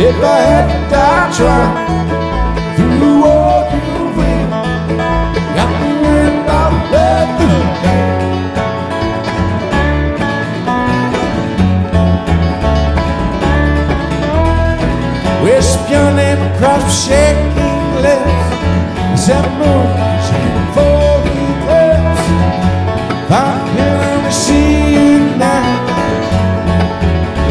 if I had to die trying through all you will, got me worried about where through. We're spionning across shaking lips, 7 moons